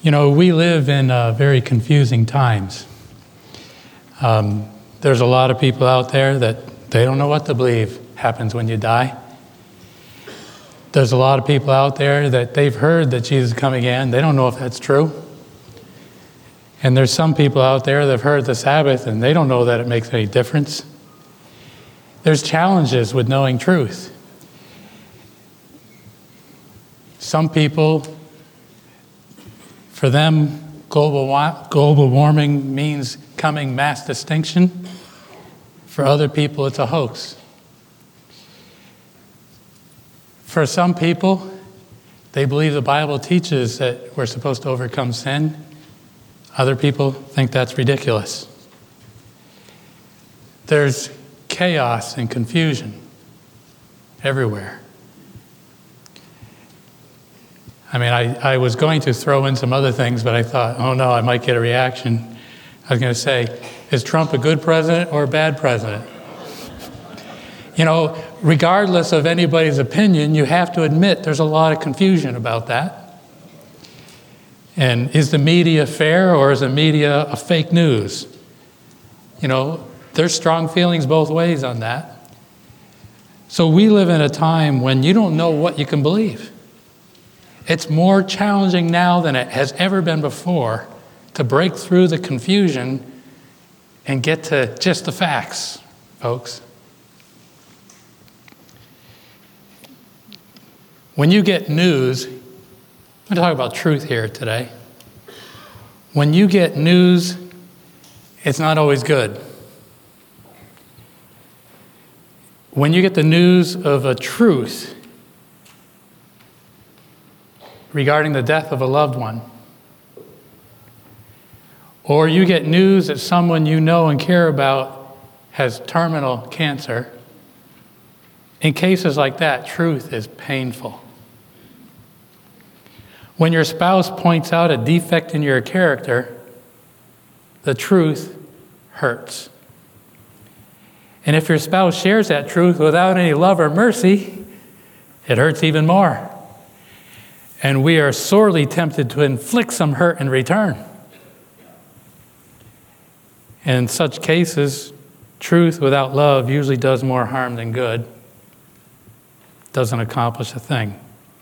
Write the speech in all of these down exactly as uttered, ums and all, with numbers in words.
You know, we live in uh, very confusing times. Um, there's a lot of people out there that they don't know what to believe happens when you die. There's a lot of people out there that they've heard that Jesus is coming again. They don't know if that's true. And there's some people out there that have heard the Sabbath and they don't know that it makes any difference. There's challenges with knowing truth. Some people, for them, global wa- global warming means coming mass extinction. For other people, it's a hoax. For some people, they believe the Bible teaches that we're supposed to overcome sin. Other people think that's ridiculous. There's chaos and confusion everywhere. I mean, I, I was going to throw in some other things, but I thought, oh no, I might get a reaction. I was going to say, is Trump a good president or a bad president? You know, regardless of anybody's opinion, you have to admit there's a lot of confusion about that. And is the media fair or is the media a fake news? You know, there's strong feelings both ways on that. So we live in a time when you don't know what you can believe. It's more challenging now than it has ever been before to break through the confusion and get to just the facts, folks. When you get news, I'm going to talk about truth here today. When you get news, it's not always good. When you get the news of a truth regarding the death of a loved one, or you get news that someone you know and care about has terminal cancer, in cases like that, truth is painful. When your spouse points out a defect in your character, the truth hurts. And if your spouse shares that truth without any love or mercy, it hurts even more. And we are sorely tempted to inflict some hurt in return. In such cases, truth without love usually does more harm than good. Doesn't accomplish a thing.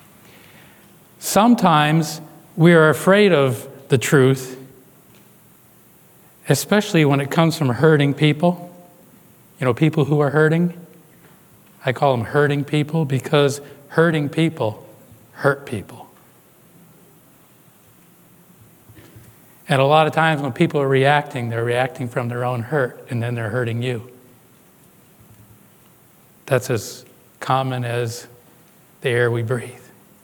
Sometimes we are afraid of the truth, especially when it comes from hurting people. You know, people who are hurting. I call them hurting people because hurting people hurt people. And a lot of times when people are reacting, they're reacting from their own hurt, and then they're hurting you. That's as common as the air we breathe.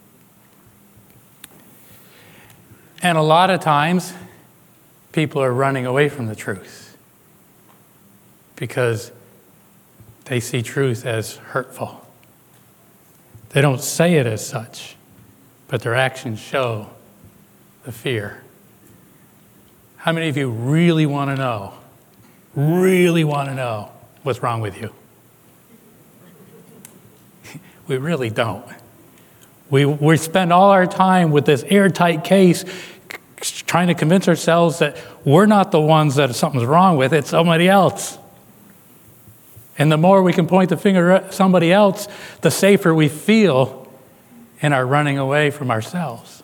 And a lot of times, people are running away from the truth because they see truth as hurtful. They don't say it as such, but their actions show the fear. How many of you really want to know, really want to know what's wrong with you? We really don't. We, we spend all our time with this airtight case trying to convince ourselves that we're not the ones that something's wrong with, it's somebody else. And the more we can point the finger at somebody else, the safer we feel in our running away from ourselves.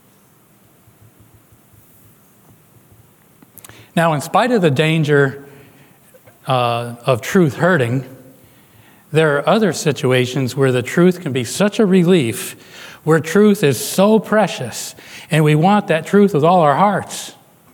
Now, in spite of the danger uh, of truth hurting, there are other situations where the truth can be such a relief, where truth is so precious, and we want that truth with all our hearts.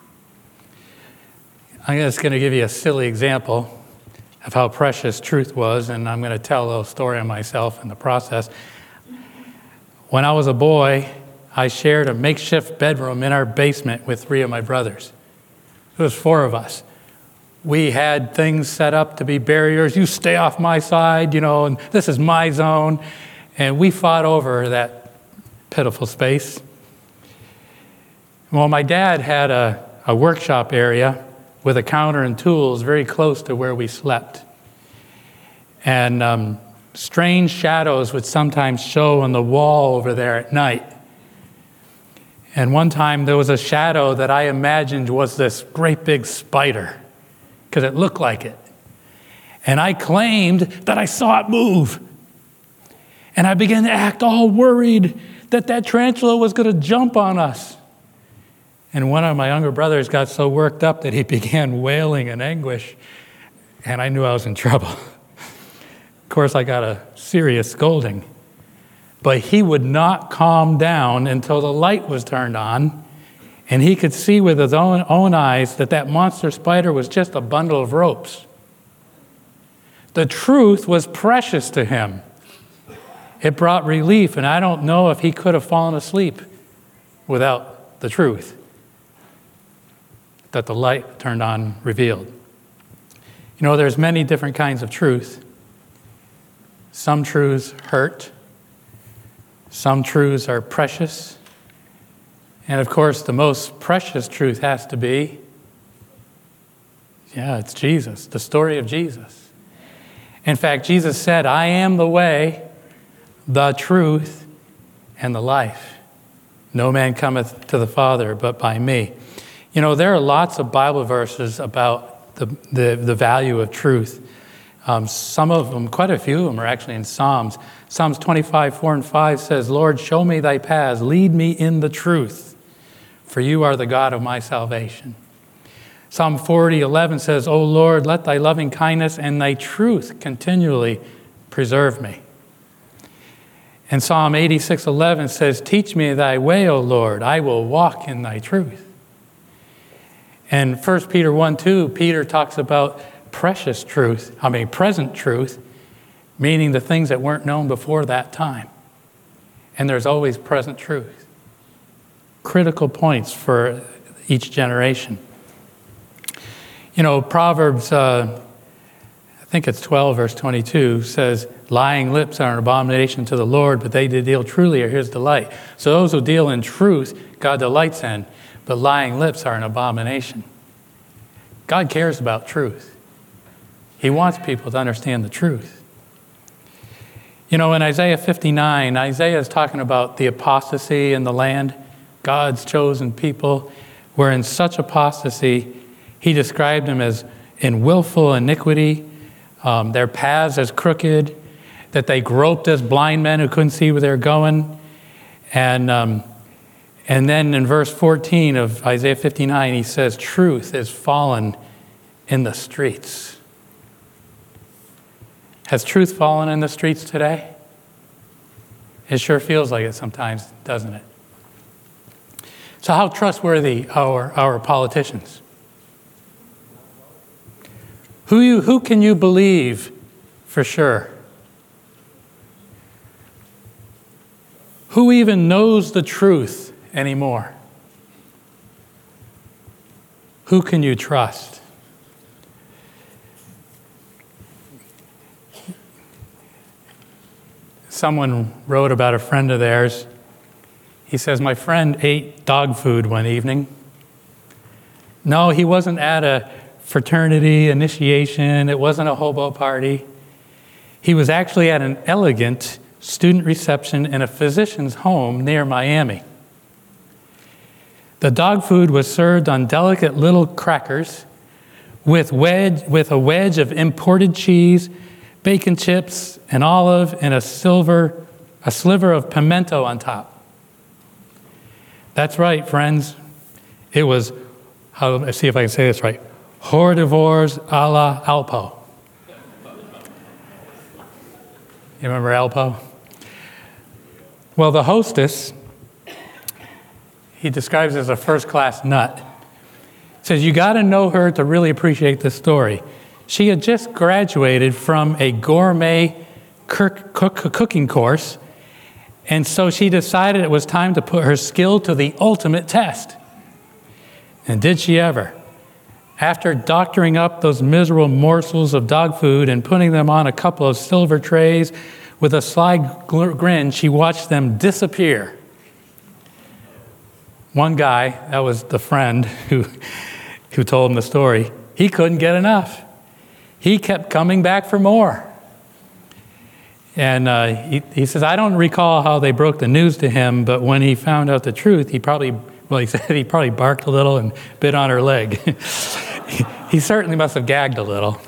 I'm just going to give you a silly example of how precious truth was, and I'm going to tell a little story on myself in the process. When I was a boy, I shared a makeshift bedroom in our basement with three of my brothers. It was four of us. We had things set up to be barriers. You stay off my side, you know, and this is my zone. And we fought over that pitiful space. Well, my dad had a, a workshop area with a counter and tools very close to where we slept. And um, strange shadows would sometimes show on the wall over there at night. And one time there was a shadow that I imagined was this great big spider, because it looked like it. And I claimed that I saw it move. And I began to act all worried that that tarantula was going to jump on us. And one of my younger brothers got so worked up that he began wailing in anguish. And I knew I was in trouble. Of course, I got a serious scolding. But he would not calm down until the light was turned on. And he could see with his own, own eyes that that monster spider was just a bundle of ropes. The truth was precious to him. It brought relief, and I don't know if he could have fallen asleep without the truth that the light turned on revealed. You know, there's many different kinds of truth. Some truths hurt. Some truths are precious. And of course, the most precious truth has to be, yeah, it's Jesus, the story of Jesus. In fact, Jesus said, I am the way, the truth, and the life. No man cometh to the Father but by me. You know, there are lots of Bible verses about the, the, the value of truth. Um, some of them, quite a few of them, are actually in Psalms. Psalms twenty-five, four and five says, Lord, show me thy paths, lead me in the truth, for you are the God of my salvation. Psalm forty, eleven says, O Lord, let thy loving kindness and thy truth continually preserve me. And Psalm eighty-six, eleven says, teach me thy way, O Lord, I will walk in thy truth. And First Peter one, two, Peter talks about precious truth, I mean present truth, meaning the things that weren't known before that time. And there's always present truth. Critical points for each generation. You know, Proverbs, uh, I think it's twelve, verse twenty-two, says, lying lips are an abomination to the Lord, but they that deal truly are his delight. So those who deal in truth, God delights in, but lying lips are an abomination. God cares about truth. He wants people to understand the truth. You know, in Isaiah fifty-nine, Isaiah is talking about the apostasy in the land. God's chosen people were in such apostasy, he described them as in willful iniquity, um, their paths as crooked, that they groped as blind men who couldn't see where they're going. And, um, and then in verse fourteen of Isaiah fifty-nine, he says, truth is fallen in the streets. Has truth fallen in the streets today? It sure feels like it sometimes, doesn't it? So how trustworthy are our politicians? Who you who can you believe for sure? Who even knows the truth anymore? Who can you trust? Someone wrote about a friend of theirs. He says, my friend ate dog food one evening. No, he wasn't at a fraternity initiation. It wasn't a hobo party. He was actually at an elegant student reception in a physician's home near Miami. The dog food was served on delicate little crackers with wedge with a wedge of imported cheese, bacon chips, an olive, and a silver, a sliver of pimento on top. That's right, friends. It was, how, let's see if I can say this right, hors a la Alpo. You remember Alpo? Well, the hostess, he describes as a first-class nut, says you got to know her to really appreciate this story. She had just graduated from a gourmet cook, cook, cooking course, and so she decided it was time to put her skill to the ultimate test. And did she ever? After doctoring up those miserable morsels of dog food and putting them on a couple of silver trays, with a sly grin, she watched them disappear. One guy, that was the friend who, who told him the story, he couldn't get enough. He kept coming back for more. And uh, he, he says, I don't recall how they broke the news to him, but when he found out the truth, he probably, well, he said he probably barked a little and bit on her leg. he, he certainly must have gagged a little.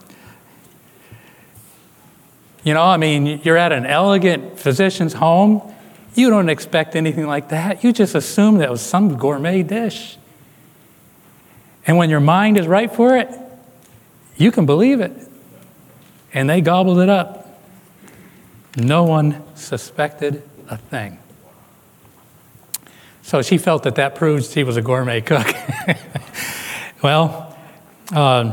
You know, I mean, you're at an elegant physician's home. You don't expect anything like that. You just assume that it was some gourmet dish. And when your mind is right for it, you can believe it. And they gobbled it up. No one suspected a thing. So she felt that that proved she was a gourmet cook. Well, um,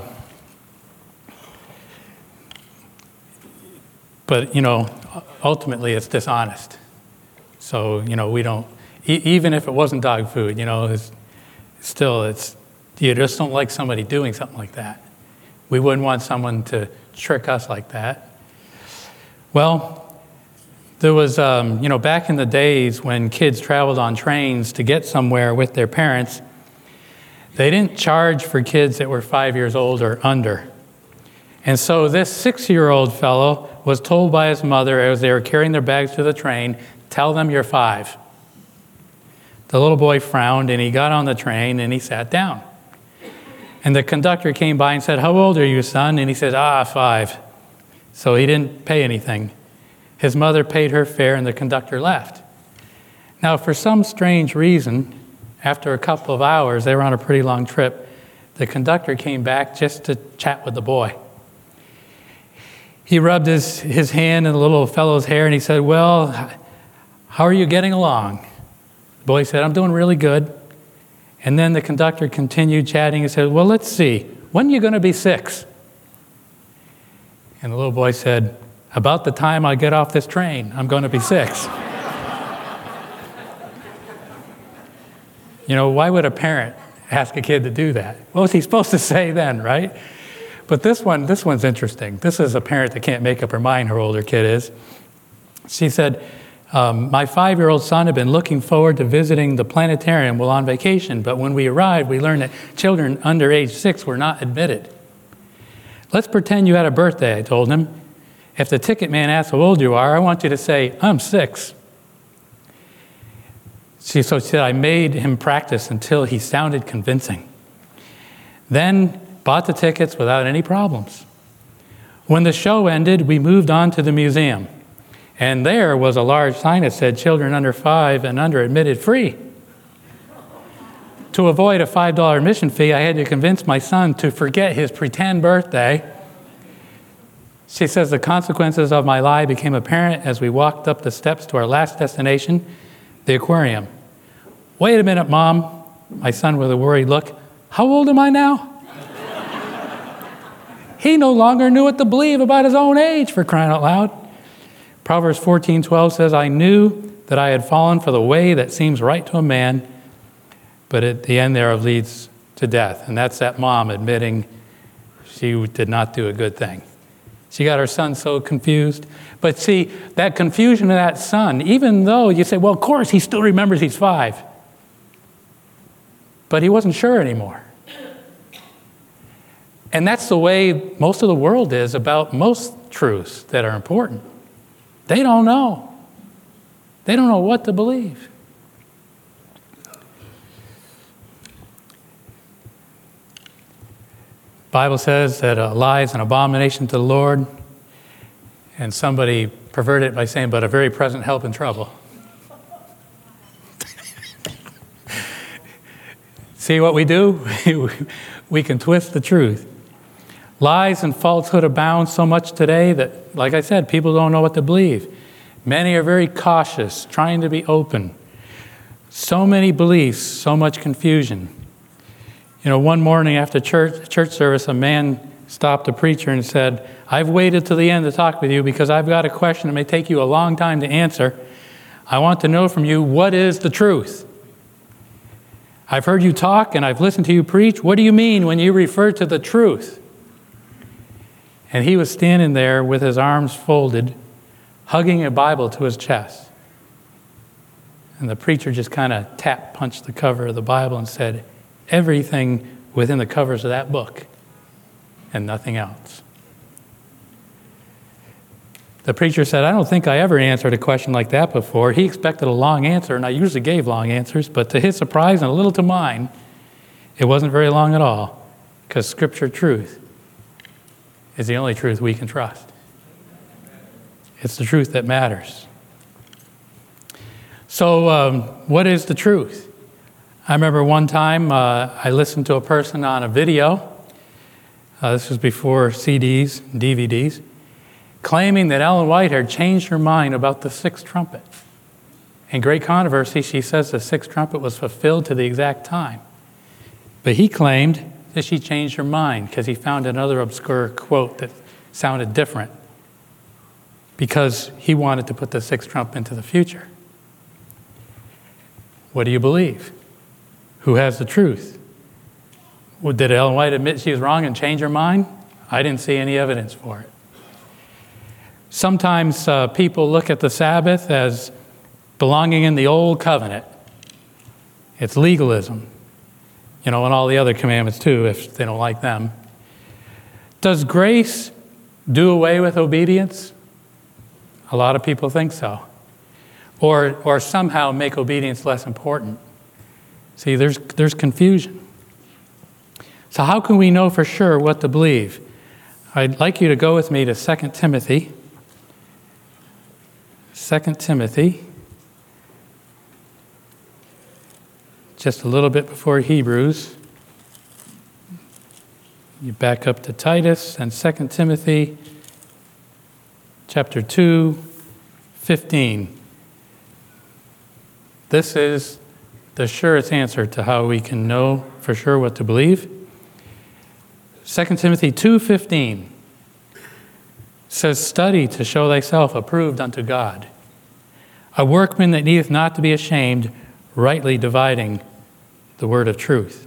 but, you know, ultimately it's dishonest. So, you know, we don't, e- even if it wasn't dog food, you know, it's, still, it's, you just don't like somebody doing something like that. We wouldn't want someone to trick us like that. Well, there was, um, you know, back in the days when kids traveled on trains to get somewhere with their parents, they didn't charge for kids that were five years old or under. And so this six-year-old fellow was told by his mother as they were carrying their bags to the train, tell them you're five. The little boy frowned and he got on the train and he sat down. And the conductor came by and said, how old are you, son? And he said, ah, five. So he didn't pay anything. His mother paid her fare and the conductor left. Now, for some strange reason, after a couple of hours, they were on a pretty long trip, the conductor came back just to chat with the boy. He rubbed his, his hand in the little fellow's hair and he said, well, how are you getting along? The boy said, I'm doing really good. And then the conductor continued chatting and said, well, let's see, when are you going to be six? And the little boy said, about the time I get off this train, I'm going to be six. You know, why would a parent ask a kid to do that? What was he supposed to say then, right? But this one, this one's interesting. This is a parent that can't make up her mind, her older kid is. She said, um, my five-year-old son had been looking forward to visiting the planetarium while on vacation, but when we arrived, we learned that children under age six were not admitted. Let's pretend you had a birthday, I told him. If the ticket man asks how old you are, I want you to say, I'm six. She, so she said, I made him practice until he sounded convincing. Then bought the tickets without any problems. When the show ended, we moved on to the museum. And there was a large sign that said, children under five and under admitted free. To avoid a five dollar admission fee, I had to convince my son to forget his pretend birthday. She says, the consequences of my lie became apparent as we walked up the steps to our last destination, the aquarium. Wait a minute, Mom. My son with a worried look. How old am I now? He no longer knew what to believe about his own age, for crying out loud. Proverbs fourteen twelve says, I knew that I had fallen for the way that seems right to a man, but at the end thereof leads to death. And that's that mom admitting she did not do a good thing. She got her son so confused. But see, that confusion of that son, even though you say, well, of course, he still remembers he's five. But he wasn't sure anymore. And that's the way most of the world is about most truths that are important. They don't know. They don't know what to believe. The Bible says that a lie is an abomination to the Lord, and somebody perverted it by saying, but a very present help in trouble. See what we do? We can twist the truth. Lies and falsehood abound so much today that, like I said, people don't know what to believe. Many are very cautious, trying to be open. So many beliefs, so much confusion. You know, one morning after church, church service, a man stopped a preacher and said, I've waited till the end to talk with you because I've got a question that may take you a long time to answer. I want to know from you, what is the truth? I've heard you talk and I've listened to you preach. What do you mean when you refer to the truth? And he was standing there with his arms folded, hugging a Bible to his chest. And the preacher just kind of tap punched the cover of the Bible and said, everything within the covers of that book and nothing else. The preacher said, I don't think I ever answered a question like that before. He expected a long answer, and I usually gave long answers, but to his surprise and a little to mine, it wasn't very long at all, because Scripture truth is the only truth we can trust. It's the truth that matters. So um, what is the truth? I remember one time uh, I listened to a person on a video, uh, this was before C Ds and D V Ds, claiming that Ellen White had changed her mind about the sixth trumpet. In great controversy, she says the sixth trumpet was fulfilled to the exact time. But he claimed that she changed her mind because he found another obscure quote that sounded different because he wanted to put the sixth trumpet into the future. What do you believe? Who has the truth? Well, did Ellen White admit she was wrong and change her mind? I didn't see any evidence for it. Sometimes uh, people look at the Sabbath as belonging in the old covenant. It's legalism. You know, and all the other commandments too, if they don't like them. Does grace do away with obedience? A lot of people think so. Or, or somehow make obedience less important. See, there's, there's confusion. So how can we know for sure what to believe? I'd like you to go with me to Second Timothy. Second Timothy. Just a little bit before Hebrews. You back up to Titus and Second Timothy chapter two, fifteen. This is the surest answer to how we can know for sure what to believe. Second Timothy two fifteen says, study to show thyself approved unto God, a workman that needeth not to be ashamed, rightly dividing the word of truth.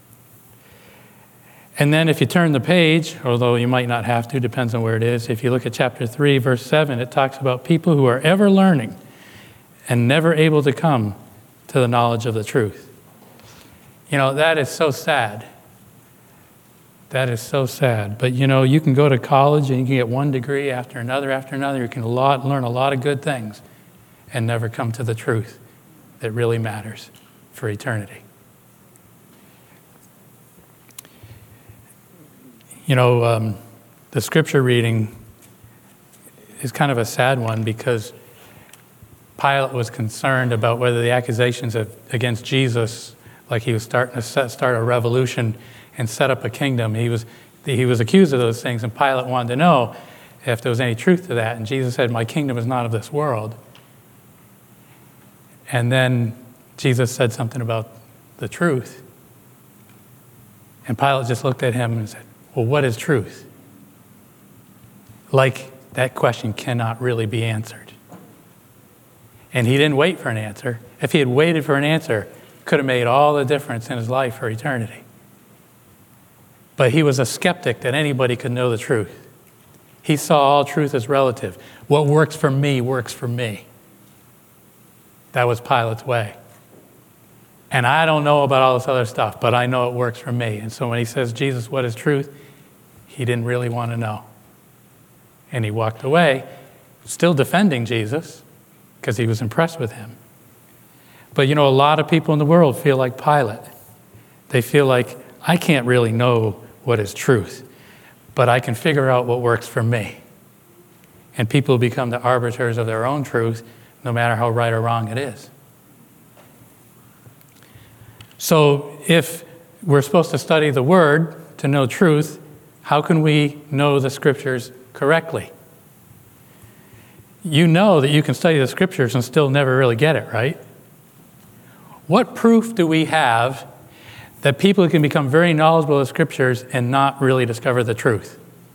And then if you turn the page, although you might not have to, depends on where it is, if you look at chapter three, verse seven, it talks about people who are ever learning and never able to come to the knowledge of the truth. You know, that is so sad. That is so sad. But, you know, you can go to college and you can get one degree after another after another. You can a lot, learn a lot of good things and never come to the truth that really matters for eternity. You know, um, the scripture reading is kind of a sad one because Pilate was concerned about whether the accusations of, against Jesus, like he was starting to set, start a revolution and set up a kingdom, he was, he was accused of those things, and Pilate wanted to know if there was any truth to that. And Jesus said, my kingdom is not of this world. And then Jesus said something about the truth. And Pilate just looked at him and said, well, what is truth? Like that question cannot really be answered. And he didn't wait for an answer. If he had waited for an answer, it could have made all the difference in his life for eternity. But he was a skeptic that anybody could know the truth. He saw all truth as relative. What works for me works for me. That was Pilate's way. And I don't know about all this other stuff, but I know it works for me. And so when he says, Jesus, what is truth? He didn't really want to know. And he walked away, still defending Jesus, because he was impressed with him. But you know, a lot of people in the world feel like Pilate. They feel like, I can't really know what is truth, but I can figure out what works for me. And people become the arbiters of their own truth, no matter how right or wrong it is. So if we're supposed to study the Word to know truth, how can we know the Scriptures correctly? You know that you can study the Scriptures and still never really get it, right? What proof do we have that people can become very knowledgeable of the Scriptures and not really discover the truth?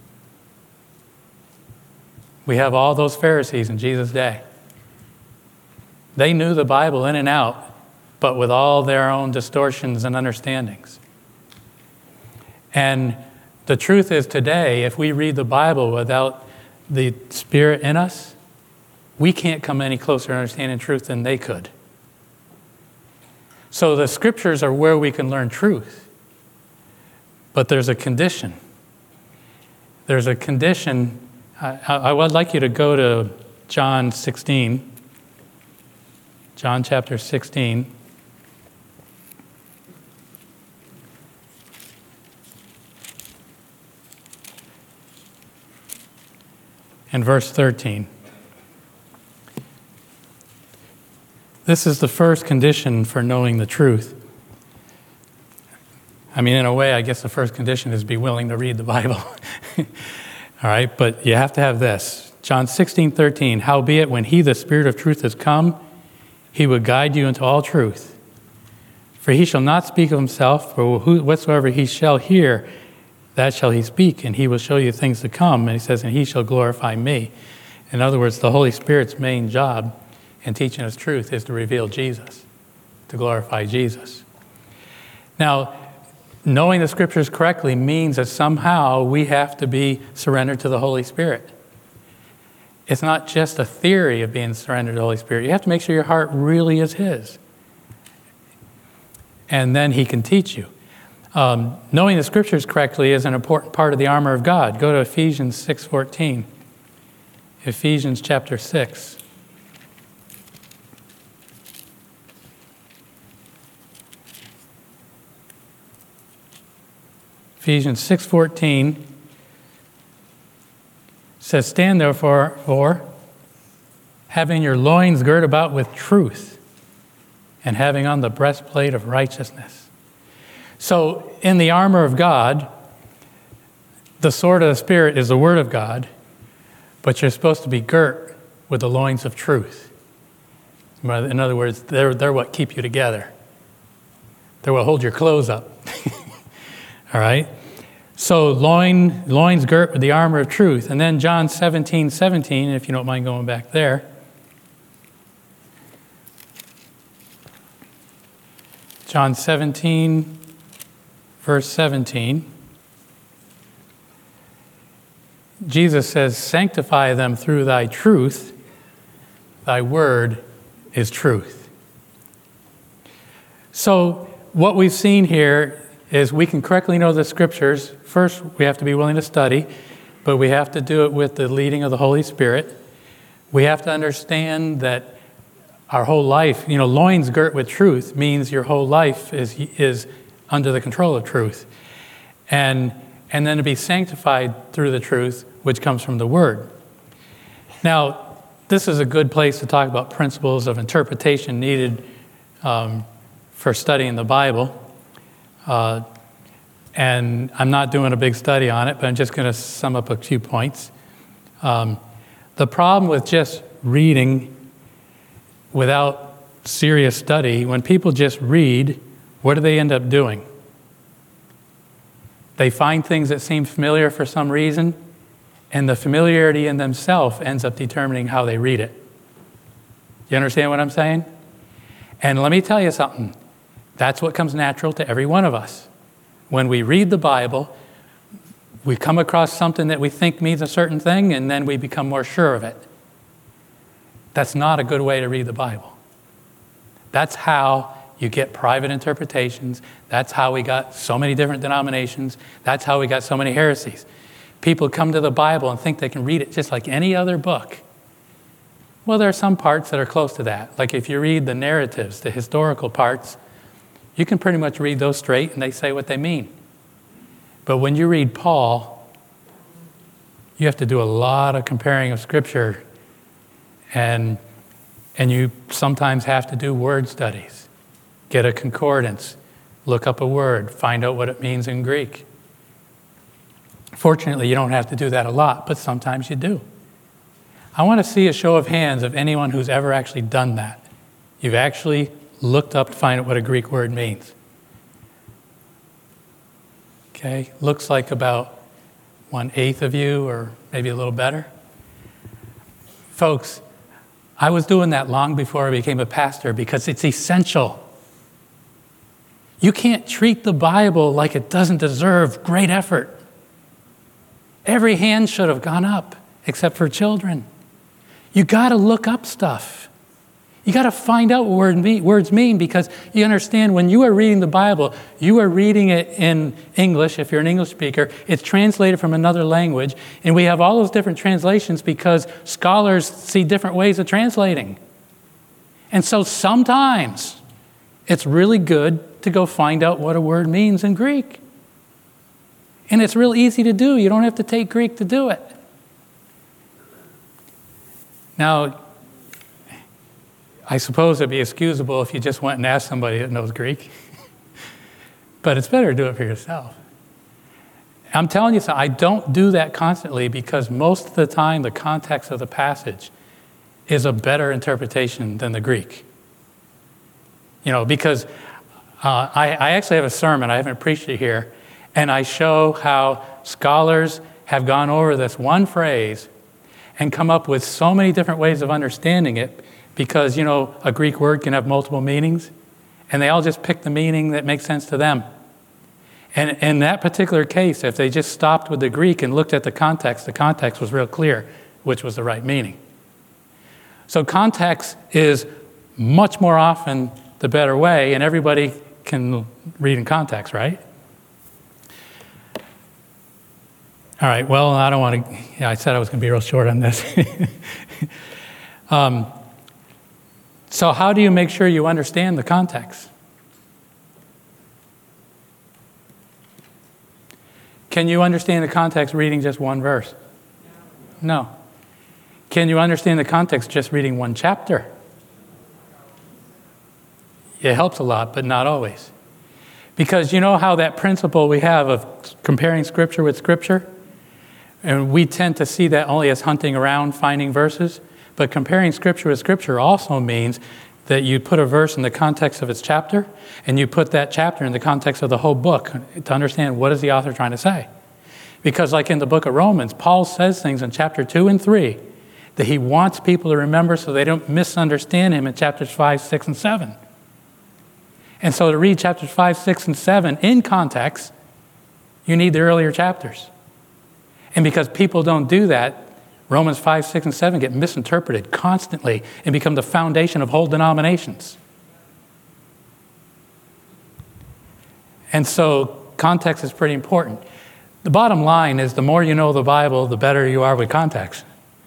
We have all those Pharisees in Jesus' day. They knew the Bible in and out, but with all their own distortions and understandings. And the truth is today, if we read the Bible without the Spirit in us, we can't come any closer to understanding truth than they could. So the Scriptures are where we can learn truth. But there's a condition. There's a condition I, I would like you to go to John sixteen, John chapter sixteen. And verse thirteen. This is the first condition for knowing the truth. I mean, in a way, I guess the first condition is be willing to read the Bible. All right, but you have to have this. John sixteen, thirteen. Howbeit, when he, the Spirit of truth, is come, he will guide you into all truth. For he shall not speak of himself, for whatsoever he shall hear, that shall he speak, and he will show you things to come. And he says, and he shall glorify me. In other words, the Holy Spirit's main job in teaching us truth is to reveal Jesus, to glorify Jesus. Now, knowing the Scriptures correctly means that somehow we have to be surrendered to the Holy Spirit. It's not just a theory of being surrendered to the Holy Spirit. You have to make sure your heart really is His. And then He can teach you. Um, knowing the Scriptures correctly is an important part of the armor of God. Go to Ephesians six fourteen. Ephesians chapter six. Ephesians six fourteen says, stand therefore, for, having your loins girt about with truth, and having on the breastplate of righteousness. So, in the armor of God, the sword of the Spirit is the Word of God, but you're supposed to be girt with the loins of truth. In other words, they're, they're what keep you together. They're what hold your clothes up. All right? So, loin, loins girt with the armor of truth. And then John seventeen, seventeen, if you don't mind going back there. John seventeen, verse seventeen. Jesus says, sanctify them through thy truth. Thy word is truth. So what we've seen here is we can correctly know the Scriptures. First, we have to be willing to study, but we have to do it with the leading of the Holy Spirit. We have to understand that our whole life, you know, loins girt with truth means your whole life is is under the control of truth. And and then to be sanctified through the truth, which comes from the Word. Now, this is a good place to talk about principles of interpretation needed um, for studying the Bible. Uh, and I'm not doing a big study on it, but I'm just going to sum up a few points. Um, the problem with just reading without serious study, when people just read, what do they end up doing? They find things that seem familiar for some reason, and the familiarity in themselves ends up determining how they read it. You understand what I'm saying? And let me tell you something. That's what comes natural to every one of us. When we read the Bible, we come across something that we think means a certain thing, and then we become more sure of it. That's not a good way to read the Bible. That's how you get private interpretations. That's how we got so many different denominations. That's how we got so many heresies. People come to the Bible and think they can read it just like any other book. Well, there are some parts that are close to that. Like if you read the narratives, the historical parts, you can pretty much read those straight and they say what they mean. But when you read Paul, you have to do a lot of comparing of Scripture, and and you sometimes have to do word studies. Get a concordance, look up a word, find out what it means in Greek. Fortunately, you don't have to do that a lot, but sometimes you do. I want to see a show of hands of anyone who's ever actually done that. You've actually looked up to find out what a Greek word means. Okay, looks like about one-eighth of you, or maybe a little better. Folks, I was doing that long before I became a pastor because it's essential. You can't treat the Bible like it doesn't deserve great effort. Every hand should have gone up, except for children. You got to look up stuff. You got to find out what word mean, words mean, because you understand when you are reading the Bible, you are reading it in English. If you're an English speaker, it's translated from another language. And we have all those different translations because scholars see different ways of translating. And so sometimes it's really good to go find out what a word means in Greek. And it's real easy to do. You don't have to take Greek to do it. Now, I suppose it'd be excusable if you just went and asked somebody that knows Greek. But it's better to do it for yourself. I'm telling you something, I don't do that constantly because most of the time the context of the passage is a better interpretation than the Greek. You know, because uh, I, I actually have a sermon, I haven't preached it here, and I show how scholars have gone over this one phrase and come up with so many different ways of understanding it because, you know, a Greek word can have multiple meanings, and they all just pick the meaning that makes sense to them. And in that particular case, if they just stopped with the Greek and looked at the context, the context was real clear, which was the right meaning. So context is much more often the better way, and everybody can read in context, right? All right, well, I don't want to, yeah, I said I was going to be real short on this. um, so how do you make sure you understand the context? Can you understand the context reading just one verse? No. Can you understand the context just reading one chapter? It helps a lot, but not always. Because you know how that principle we have of comparing Scripture with Scripture? And we tend to see that only as hunting around, finding verses. But comparing Scripture with Scripture also means that you put a verse in the context of its chapter, and you put that chapter in the context of the whole book to understand what is the author trying to say. Because like in the book of Romans, Paul says things in chapter two and three that he wants people to remember so they don't misunderstand him in chapters five, six, and seven. And so to read chapters five, six, and seven in context, you need the earlier chapters. And because people don't do that, Romans five, six, and seven get misinterpreted constantly and become the foundation of whole denominations. And so context is pretty important. The bottom line is the more you know the Bible, the better you are with context.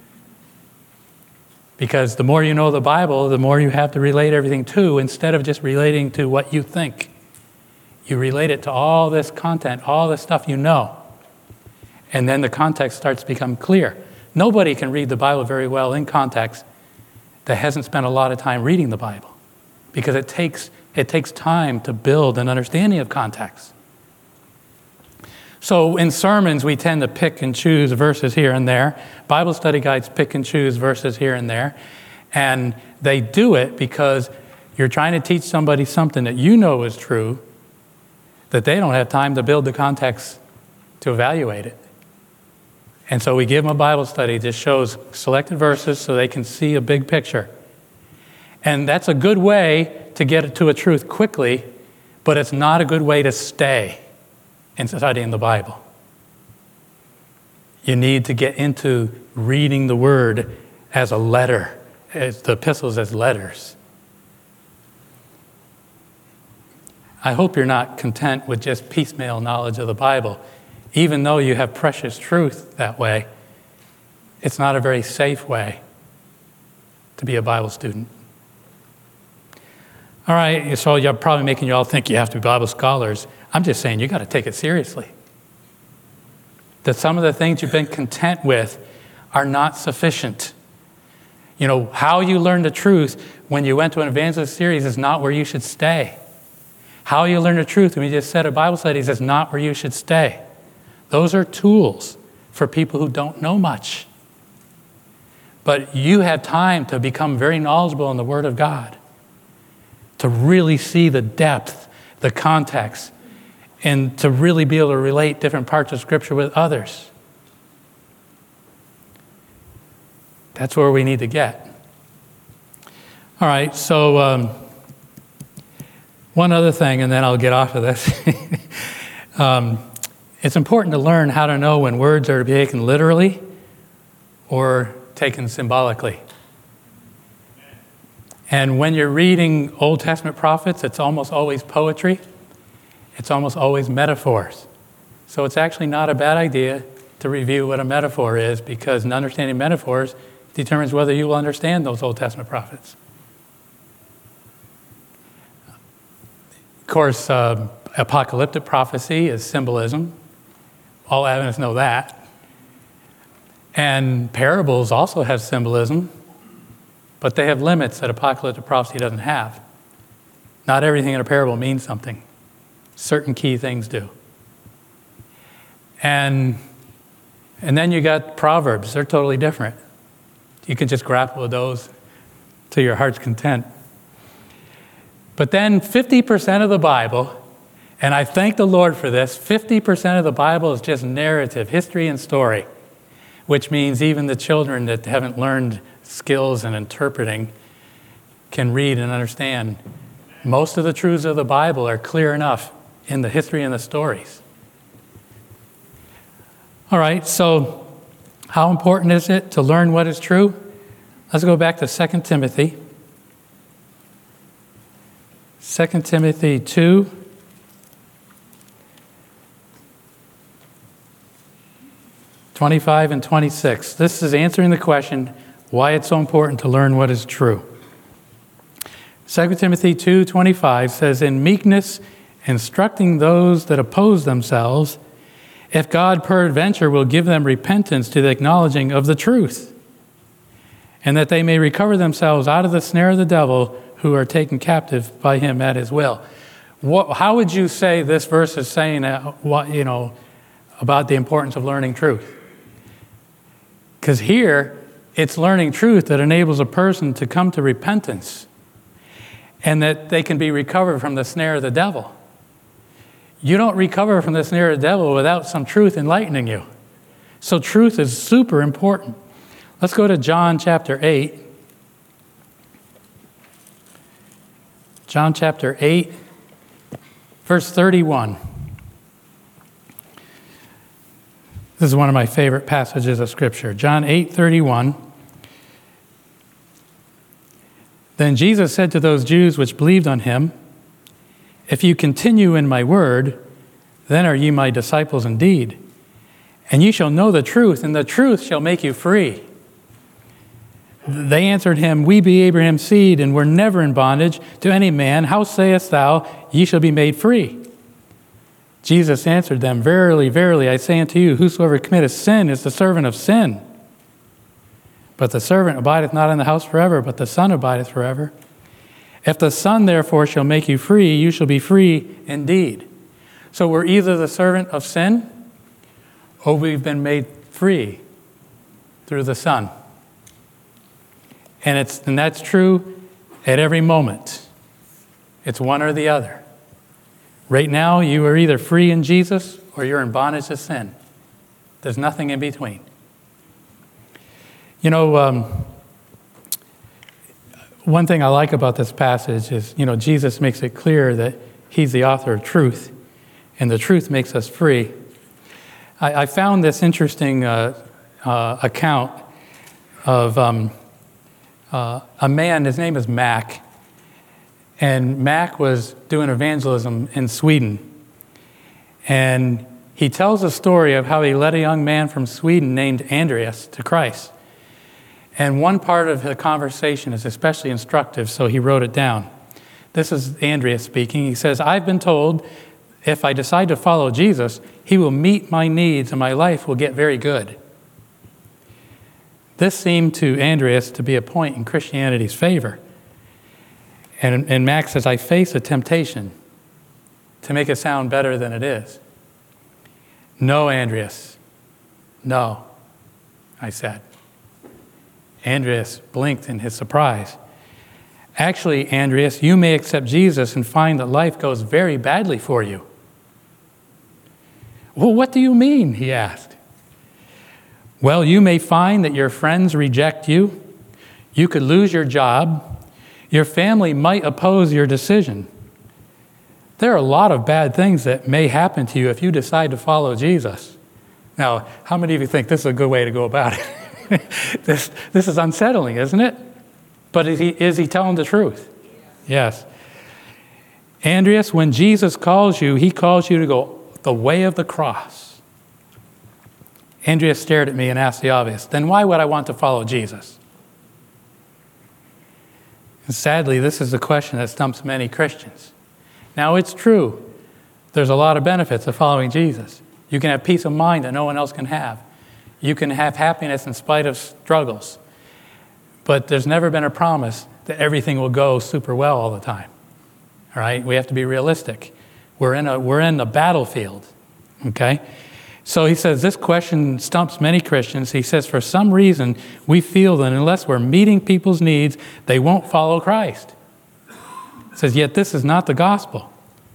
Because the more you know the Bible, the more you have to relate everything to, instead of just relating to what you think. You relate it to all this content, all this stuff you know. And then the context starts to become clear. Nobody can read the Bible very well in context that hasn't spent a lot of time reading the Bible, because it takes, it takes time to build an understanding of context. So in sermons, we tend to pick and choose verses here and there. Bible study guides pick and choose verses here and there. And they do it because you're trying to teach somebody something that you know is true, that they don't have time to build the context to evaluate it. And so we give them a Bible study that shows selected verses so they can see a big picture. And that's a good way to get to a truth quickly, but it's not a good way to stay in studying the Bible. You need to get into reading the Word as a letter, as the epistles as letters. I hope you're not content with just piecemeal knowledge of the Bible. Even though you have precious truth that way, it's not a very safe way to be a Bible student. All right, so you're probably making you all think you have to be Bible scholars. I'm just saying you got to take it seriously. That some of the things you've been content with are not sufficient. You know, how you learn the truth when you went to an evangelist series is not where you should stay. How you learn the truth when you just said at Bible studies is not where you should stay. Those are tools for people who don't know much. But you have time to become very knowledgeable in the Word of God, to really see the depth, the context, and to really be able to relate different parts of Scripture with others. That's where we need to get. All right, so um, one other thing, and then I'll get off of this. um, It's important to learn how to know when words are to be taken literally or taken symbolically. And when you're reading Old Testament prophets, it's almost always poetry. It's almost always metaphors. So it's actually not a bad idea to review what a metaphor is, because understanding metaphors determines whether you will understand those Old Testament prophets. Of course, uh, apocalyptic prophecy is symbolism. All Adventists know that. And parables also have symbolism, but they have limits that apocalyptic prophecy doesn't have. Not everything in a parable means something. Certain key things do. And, and then you got Proverbs. They're totally different. You can just grapple with those to your heart's content. But then fifty percent of the Bible, and I thank the Lord for this, fifty percent of the Bible is just narrative, history and story, which means even the children that haven't learned skills in interpreting can read and understand. Most of the truths of the Bible are clear enough in the history and the stories. All right, so how important is it to learn what is true? Let's go back to Second Timothy. Second Timothy two. twenty-five and twenty-six. This is answering the question why it's so important to learn what is true. Second Timothy two twenty-five says, in meekness, instructing those that oppose themselves, if God peradventure will give them repentance to the acknowledging of the truth, and that they may recover themselves out of the snare of the devil, who are taken captive by him at his will. What, how would you say this verse is saying, uh, what, you know, about the importance of learning truth? Because here, it's learning truth that enables a person to come to repentance, and that they can be recovered from the snare of the devil. You don't recover from the snare of the devil without some truth enlightening you. So truth is super important. Let's go to John chapter eight. John chapter eight, verse thirty-one. This is one of my favorite passages of Scripture. John eight thirty-one. Then Jesus said to those Jews which believed on him, if you continue in my word, then are ye my disciples indeed. And ye shall know the truth, and the truth shall make you free. They answered him, we be Abraham's seed, and were never in bondage to any man. How sayest thou, ye shall be made free? Jesus answered them, verily, verily, I say unto you, whosoever committeth sin is the servant of sin. But the servant abideth not in the house forever, but the Son abideth forever. If the Son therefore shall make you free, you shall be free indeed. So we're either the servant of sin, or we've been made free through the Son. And it's and that's true at every moment. It's one or the other. Right now, you are either free in Jesus or you're in bondage to sin. There's nothing in between. You know, um, one thing I like about this passage is, you know, Jesus makes it clear that he's the author of truth, and the truth makes us free. I, I found this interesting uh, uh, account of um, uh, a man, his name is Mac, and Mac was doing evangelism in Sweden. And he tells a story of how he led a young man from Sweden named Andreas to Christ. And one part of the conversation is especially instructive, so he wrote it down. This is Andreas speaking. He says, I've been told if I decide to follow Jesus, he will meet my needs and my life will get very good. This seemed to Andreas to be a point in Christianity's favor. And, and Max says, I face a temptation to make it sound better than it is. No, Andreas. No, I said. Andreas blinked in his surprise. Actually, Andreas, you may accept Jesus and find that life goes very badly for you. Well, what do you mean? He asked. Well, you may find that your friends reject you. You could lose your job. Your family might oppose your decision. There are a lot of bad things that may happen to you if you decide to follow Jesus. Now, how many of you think this is a good way to go about it? this, this is unsettling, isn't it? But is he, is he telling the truth? Yes. Andreas, when Jesus calls you, he calls you to go the way of the cross. Andreas stared at me and asked the obvious, then why would I want to follow Jesus? And sadly, this is the question that stumps many Christians. Now, it's true. There's a lot of benefits of following Jesus. You can have peace of mind that no one else can have. You can have happiness in spite of struggles. But there's never been a promise that everything will go super well all the time. All right? We have to be realistic. We're in a, we're in a battlefield. Okay? So he says this question stumps many Christians. He says for some reason we feel that unless we're meeting people's needs, they won't follow Christ. He says, yet this is not the gospel.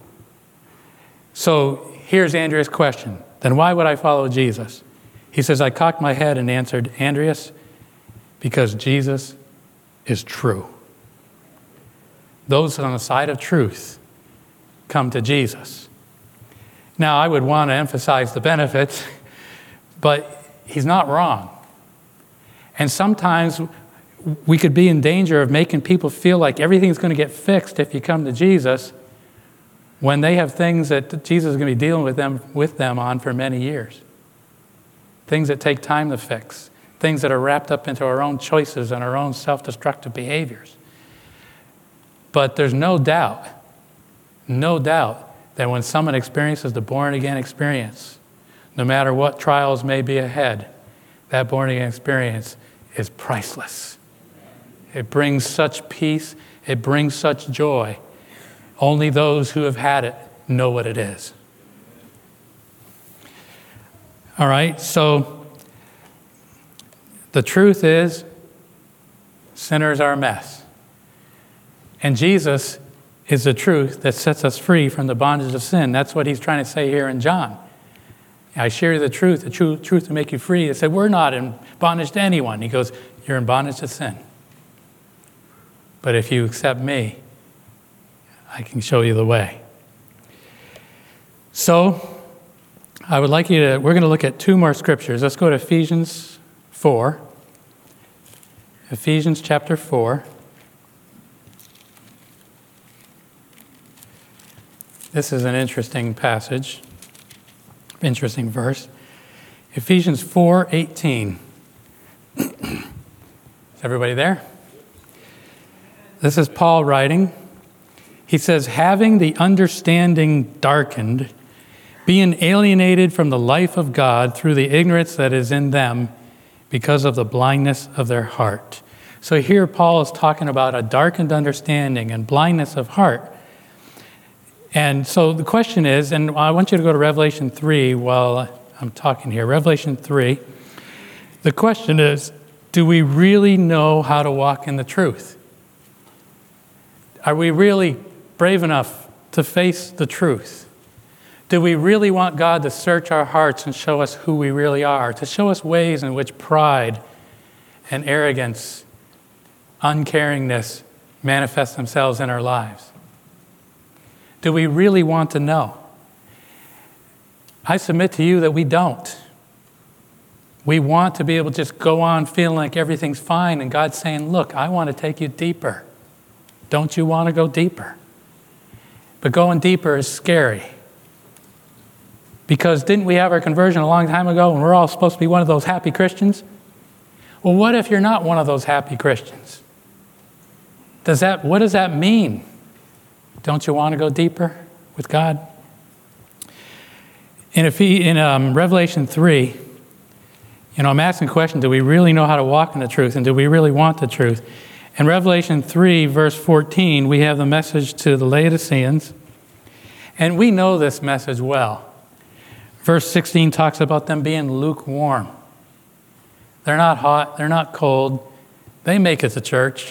So here's Andreas' question. Then why would I follow Jesus? He says, I cocked my head and answered, Andreas, because Jesus is true. Those on the side of truth come to Jesus. Now, I would want to emphasize the benefits, but he's not wrong. And sometimes we could be in danger of making people feel like everything's going to get fixed if you come to Jesus when they have things that Jesus is going to be dealing with them, with them on for many years. Things that take time to fix. Things that are wrapped up into our own choices and our own self-destructive behaviors. But there's no doubt, no doubt that when someone experiences the born-again experience, no matter what trials may be ahead, that born-again experience is priceless. It brings such peace, it brings such joy. Only those who have had it know what it is. All right, so the truth is, sinners are a mess. And Jesus is the truth that sets us free from the bondage of sin. That's what he's trying to say here in John. I share the truth, the true truth to make you free. He said, we're not in bondage to anyone. He goes, you're in bondage to sin. But if you accept me, I can show you the way. So, I would like you to, we're going to look at two more scriptures. Let's go to Ephesians four. Ephesians chapter four. This is an interesting passage, interesting verse. Ephesians four eighteen. Is everybody there? This is Paul writing. He says, having the understanding darkened, being alienated from the life of God through the ignorance that is in them because of the blindness of their heart. So here Paul is talking about a darkened understanding and blindness of heart. And so the question is, and I want you to go to Revelation three while I'm talking here. Revelation three. The question is, do we really know how to walk in the truth? Are we really brave enough to face the truth? Do we really want God to search our hearts and show us who we really are, to show us ways in which pride and arrogance, uncaringness manifest themselves in our lives? Do we really want to know? I submit to you that we don't. We want to be able to just go on feeling like everything's fine, and God's saying, look, I want to take you deeper. Don't you want to go deeper? But going deeper is scary. Because didn't we have our conversion a long time ago and we're all supposed to be one of those happy Christians? Well, what if you're not one of those happy Christians? Does that, what does that mean? Don't you want to go deeper with God? In, in um, Revelation three, you know, I'm asking the question, do we really know how to walk in the truth, and do we really want the truth? In Revelation three, verse fourteen, we have the message to the Laodiceans, and we know this message well. Verse sixteen talks about them being lukewarm. They're not hot, they're not cold, they make it to church.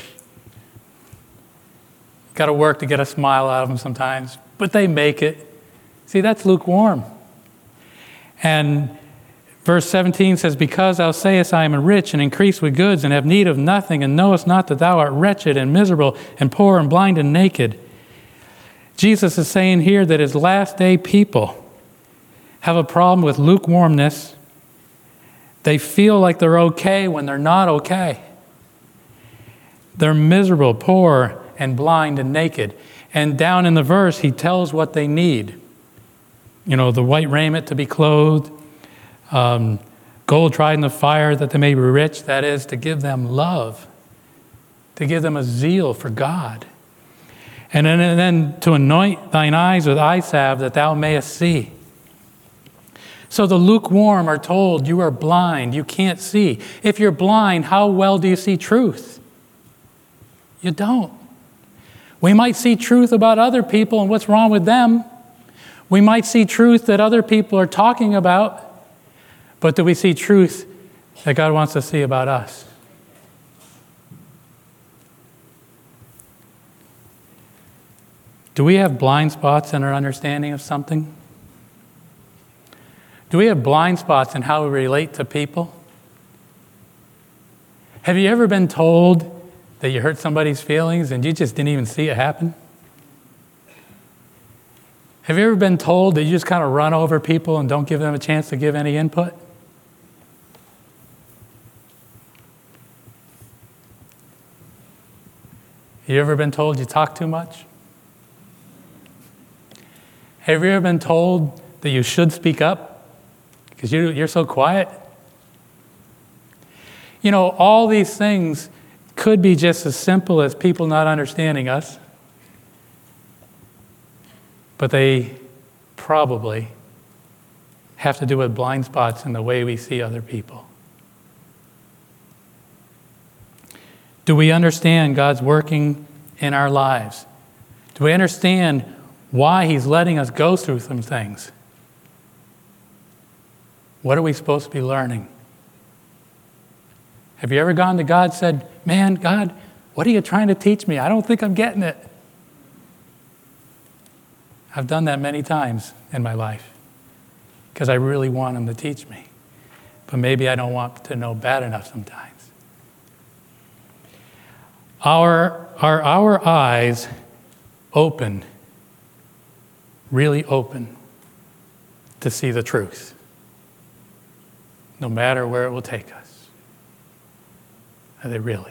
Got to work to get a smile out of them sometimes, but they make it. See, that's lukewarm. And verse seventeen says, because thou sayest, I am rich and increase with goods and have need of nothing, and knowest not that thou art wretched and miserable and poor and blind and naked. Jesus is saying here that his last day people have a problem with lukewarmness. They feel like they're okay when they're not okay. They're miserable, poor, and blind and naked. And down in the verse, he tells what they need. You know, the white raiment to be clothed, um, gold tried in the fire that they may be rich. That is, to give them love, to give them a zeal for God. And then, and then to anoint thine eyes with eye salve that thou mayest see. So the lukewarm are told, you are blind, you can't see. If you're blind, how well do you see truth? You don't. We might see truth about other people and what's wrong with them. We might see truth that other people are talking about, but do we see truth that God wants to see about us? Do we have blind spots in our understanding of something? Do we have blind spots in how we relate to people? Have you ever been told that you hurt somebody's feelings and you just didn't even see it happen? Have you ever been told that you just kind of run over people and don't give them a chance to give any input? Have you ever been told you talk too much? Have you ever been told that you should speak up because you, you're so quiet? You know, all these things could be just as simple as people not understanding us, but they probably have to do with blind spots in the way we see other people. Do we understand God's working in our lives? Do we understand why he's letting us go through some things? What are we supposed to be learning? Have you ever gone to God and said, man, God, what are you trying to teach me? I don't think I'm getting it. I've done that many times in my life because I really want him to teach me. But maybe I don't want to know bad enough sometimes. Our, are our eyes open, really open, to see the truth, no matter where it will take us? Are they really?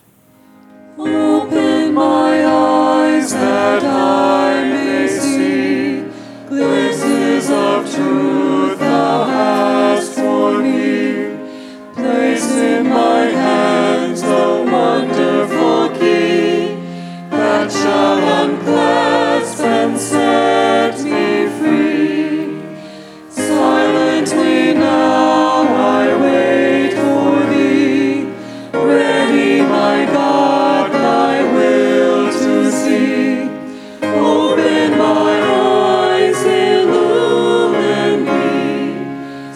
Open my eyes that I may see glimpses of truth thou hast for me. Place in my hands the wonderful key that shall unclasp and set me free. Silently now I wait for thee, ready, my God, thy will to see. Open my eyes, illumine me,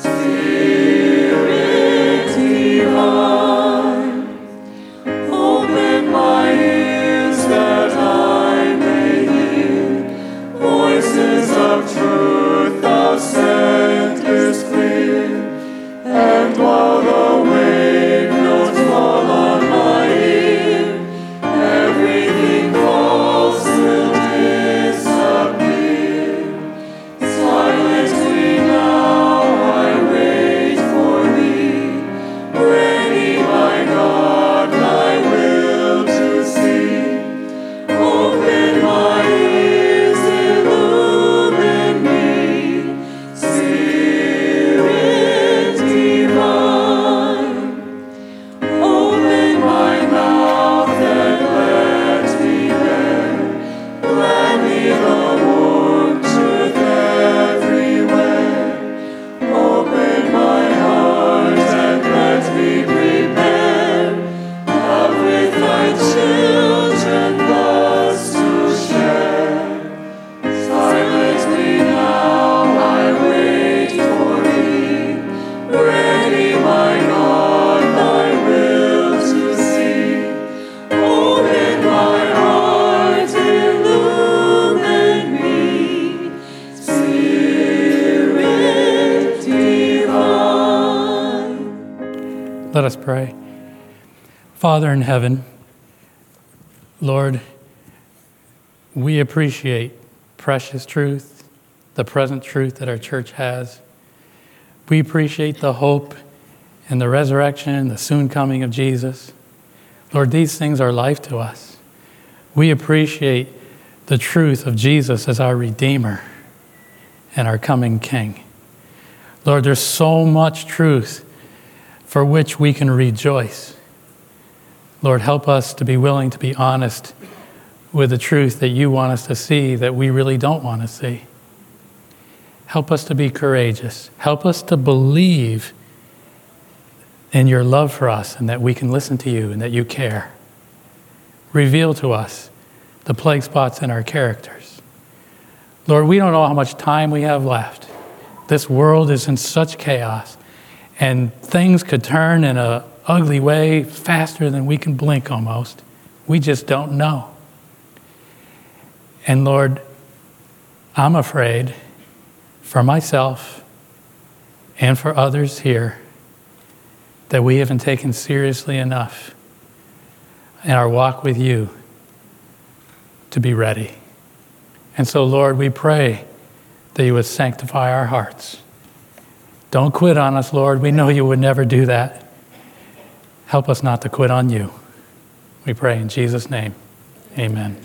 Spirit divine. Open my ears that I may hear voices of truth thou sentest clear. And while the wave notes fall on my ear, everything false will disappear. Silently now I wait for thee, ready, my God, thy will to see. Open my ears, illumine me, Spirit divine. Open my mouth and let me bear gladly the warm truth everywhere. Open my heart and let me prepare love with thy children thus to share. Silently now I wait for thee, ready, my God, thy will to see. Open my heart, illumine me, Spirit divine. Let us pray. Father in heaven, Lord, we appreciate precious truth, the present truth that our church has. We appreciate the hope and the resurrection and the soon coming of Jesus. Lord, these things are life to us. We appreciate the truth of Jesus as our Redeemer and our coming King. Lord, there's so much truth for which we can rejoice. Lord, help us to be willing to be honest with the truth that you want us to see that we really don't want to see. Help us to be courageous. Help us to believe in your love for us and that we can listen to you and that you care. Reveal to us the plague spots in our characters. Lord, we don't know how much time we have left. This world is in such chaos, and things could turn in an ugly way faster than we can blink almost. We just don't know. And Lord, I'm afraid for myself and for others here that we haven't taken seriously enough in our walk with you to be ready. And so, Lord, we pray that you would sanctify our hearts. Don't quit on us, Lord. We know you would never do that. Help us not to quit on you. We pray in Jesus' name. Amen.